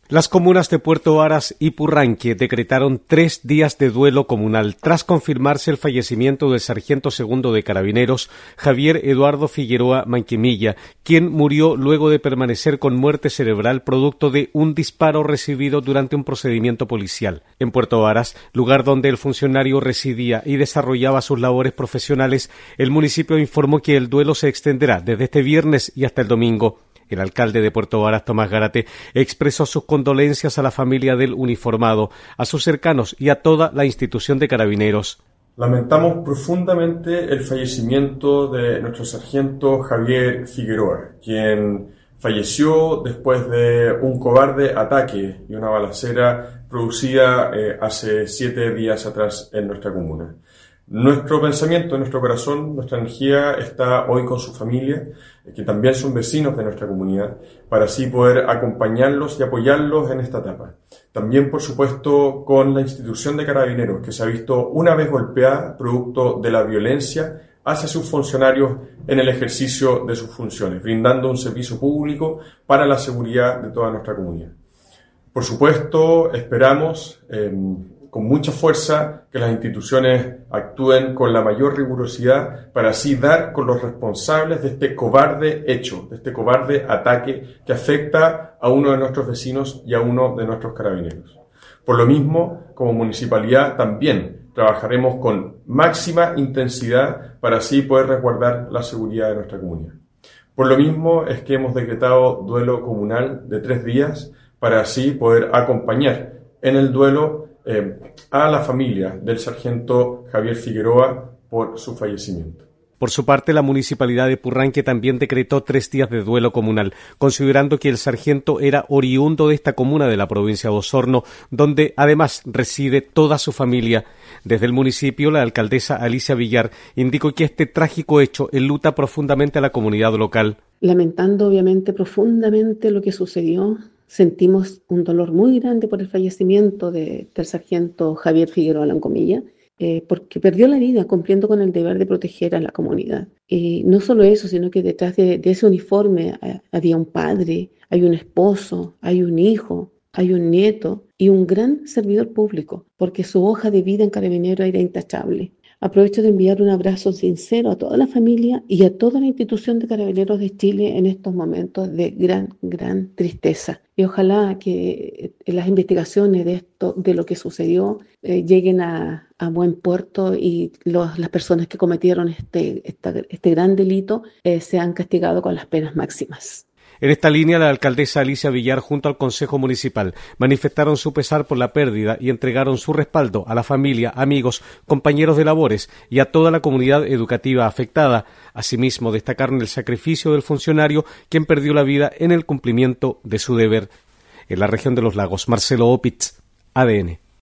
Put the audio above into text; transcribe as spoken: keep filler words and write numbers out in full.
Las comunas de Puerto Varas y Purranque decretaron tres días de duelo comunal tras confirmarse el fallecimiento del sargento segundo de Carabineros, Javier Eduardo Figueroa Manquemilla, quien murió luego de permanecer con muerte cerebral producto de un disparo recibido durante un procedimiento policial. En Puerto Varas, lugar donde el funcionario residía y desarrollaba sus labores profesionales, el municipio informó que el duelo se extenderá desde este viernes y hasta el domingo. El alcalde de Puerto Varas, Tomás Gárate, expresó sus condolencias a la familia del uniformado, a sus cercanos y a toda la institución de Carabineros. Lamentamos profundamente el fallecimiento de nuestro sargento Javier Figueroa, quien falleció después de un cobarde ataque y una balacera producida eh, hace siete días atrás en nuestra comuna. Nuestro pensamiento, nuestro corazón, nuestra energía está hoy con su familia, que también son vecinos de nuestra comunidad, para así poder acompañarlos y apoyarlos en esta etapa. También, por supuesto, con la institución de Carabineros, que se ha visto una vez golpeada producto de la violencia hacia sus funcionarios en el ejercicio de sus funciones, brindando un servicio público para la seguridad de toda nuestra comunidad. Por supuesto, esperamos eh, con mucha fuerza que las instituciones actúen con la mayor rigurosidad para así dar con los responsables de este cobarde hecho, de este cobarde ataque que afecta a uno de nuestros vecinos y a uno de nuestros carabineros. Por lo mismo, como municipalidad también trabajaremos con máxima intensidad para así poder resguardar la seguridad de nuestra comunidad. Por lo mismo es que hemos decretado duelo comunal de tres días para así poder acompañar en el duelo Eh, a la familia del sargento Javier Figueroa por su fallecimiento. Por su parte, la Municipalidad de Purranque también decretó tres días de duelo comunal, considerando que el sargento era oriundo de esta comuna de la provincia de Osorno, donde además reside toda su familia. Desde el municipio, la alcaldesa Alicia Villar indicó que este trágico hecho enluta profundamente a la comunidad local. Lamentando obviamente profundamente lo que sucedió, sentimos un dolor muy grande por el fallecimiento de, del sargento Javier Figueroa Lancomilla, eh, porque perdió la vida cumpliendo con el deber de proteger a la comunidad. Y no solo eso, sino que detrás de, de ese uniforme eh, había un padre, hay un esposo, hay un hijo, hay un nieto y un gran servidor público, porque su hoja de vida en Carabineros era intachable. Aprovecho de enviar un abrazo sincero a toda la familia y a toda la institución de Carabineros de Chile en estos momentos de gran, gran tristeza. Y ojalá que las investigaciones de esto, de lo que sucedió, eh, lleguen a, a buen puerto y los, las personas que cometieron este, esta, este gran delito eh, sean castigados con las penas máximas. En esta línea, la alcaldesa Alicia Villar junto al Consejo Municipal manifestaron su pesar por la pérdida y entregaron su respaldo a la familia, amigos, compañeros de labores y a toda la comunidad educativa afectada. Asimismo, destacaron el sacrificio del funcionario, quien perdió la vida en el cumplimiento de su deber. En la región de los Lagos, Marcelo Opitz, A D N.